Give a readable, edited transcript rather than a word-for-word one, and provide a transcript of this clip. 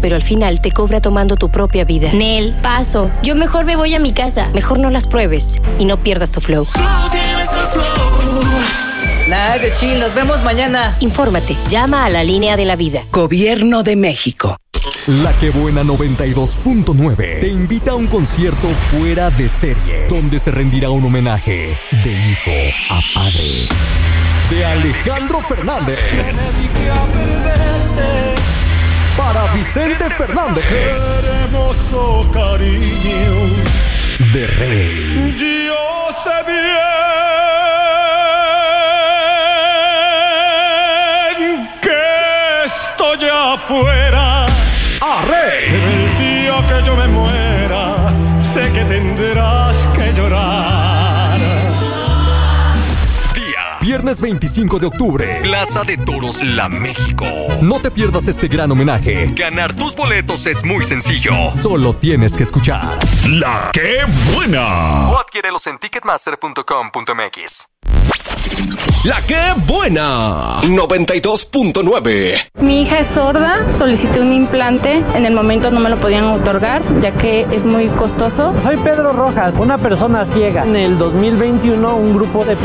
pero al final te cobra tomando tu propia vida. Nel, paso. Yo mejor me voy a mi casa. Mejor no las pruebes y no pierdas tu flow. Nada de chill, nos vemos mañana. Infórmate, llama a la línea de la vida. Gobierno de México. La Que Buena 92.9 te invita a un concierto fuera de serie, donde se rendirá un homenaje de hijo a padre de Alejandro Fernández para Vicente Fernández, hermoso cariño de Rey. Yo sé bien que estoy afuera. A Rey. El día que yo me muera, sé que tendrás que llorar. Viernes 25 de octubre, Plaza de Toros La México. No te pierdas este gran homenaje. Ganar tus boletos es muy sencillo. Solo tienes que escuchar La Que Buena. o adquiérelos en ticketmaster.com.mx. La Que Buena 92.9. Mi hija es sorda, solicité un implante, en el momento no me lo podían otorgar ya que es muy costoso. Soy Pedro Rojas, una persona ciega. En el 2021 un grupo de